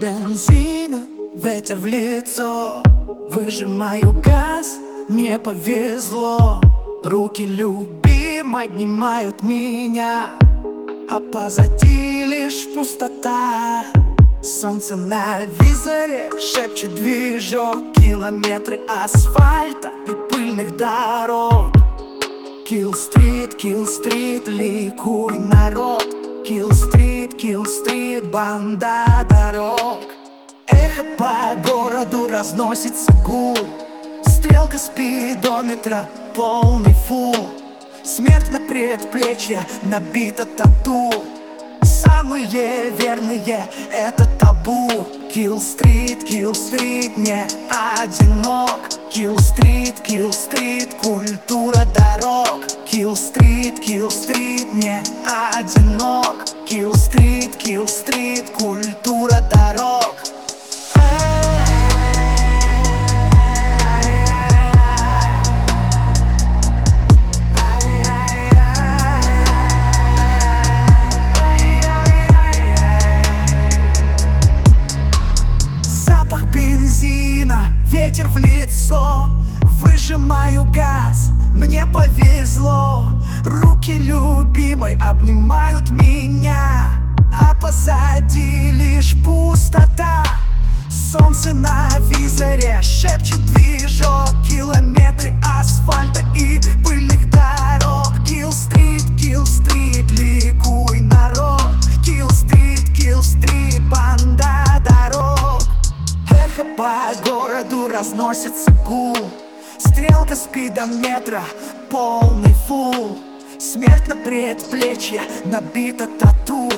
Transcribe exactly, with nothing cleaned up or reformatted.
бензина, ветер в лицо. Выжимаю газ, мне повезло. Руки любимой обнимают меня, а позади лишь пустота. Солнце на визоре шепчет движок. Километры асфальта и пыльных дорог. Килл-стрит, Килл-стрит, ликуй, народ. Килл-стрит, Килл-стрит, банда дорог. Эхо по городу разносится гул. Стрелка спидометра, полный фул. Смерть на предплечье, набита тату. Самые верные — это табу. Килл-стрит, Килл-стрит, не одинок. Килл-стрит, Килл-стрит, культура дорог. Килл-стрит, Килл-стрит, не одинок. Килл-стрит, Килл-стрит, культура дорог. Ветер в лицо, выжимаю газ, мне повезло. Руки любимой обнимают меня, а позади лишь пустота. Солнце на визоре шепчет движок. Километры асфальта и пыльных дорог. Килл-стрит, Килл-стрит, ликуй, народ. Килл-стрит, Килл-стрит, банда дорог. Эхо по городу разносится гул. Стрелка спидометра, полный фул. Смерть на предплечье, набита тату.